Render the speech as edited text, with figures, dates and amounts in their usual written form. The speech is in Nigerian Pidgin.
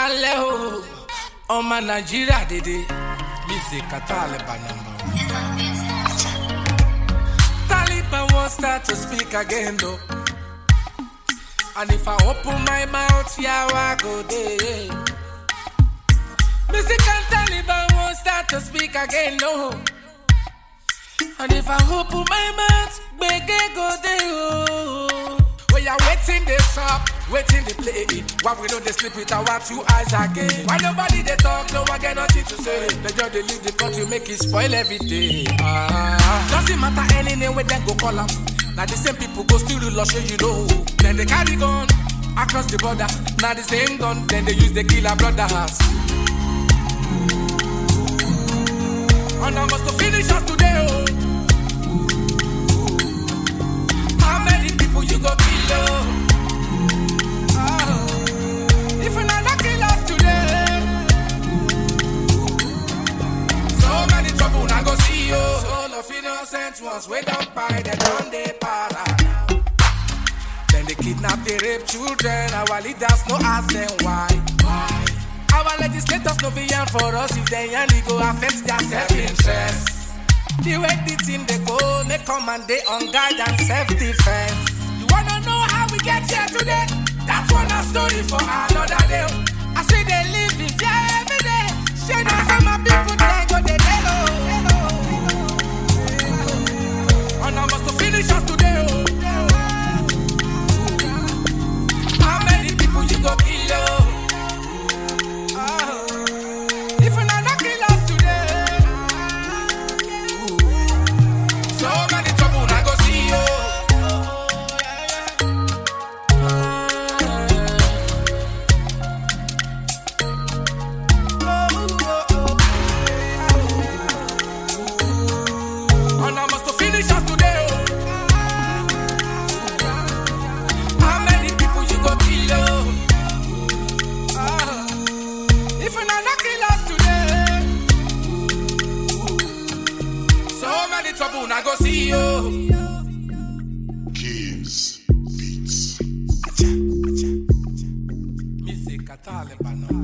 Kaleo, on my Nigeria dede, music a Taliban number one. Taliban won't start to speak again though. And if I open my mouth, yeah, I go there. Music and Taliban won't start to speak again, no. And if I open my mouth, bege go there. Oh. We are waiting this up, waiting they play it. Why we know they sleep with our 2 eyes again? Why nobody they talk, no one get nothing to say. They just they leave the country, make it spoil every day. Doesn't matter any name where they go call up. Now the same people go still to show you know. Then they carry gun across the border. Now the same gun, then they use the killer brothers. And I must finish us today, oh. How many people you go kill, oh? If you not kill us today, so many trouble I go see you. All of innocent ones we don't buy, they don't they para now. Then they kidnap, they rape children. Our leaders no ask them why. Our legislators no be yan for us. If they yan, it go affect their self-interest. The way the team they go, they come and they on guard and self-defense. You wanna know how we get here today? That's one a story for another day. I see they live in fear every day. Share know some my people they go they and I must finish us today. How many people you go kill? If you not kill us today, so many trouble I go see you. And I must finish us today. How many people you go kill? If you not kill us today, so many trouble I go see you. Keys, beats. Music a Taliban.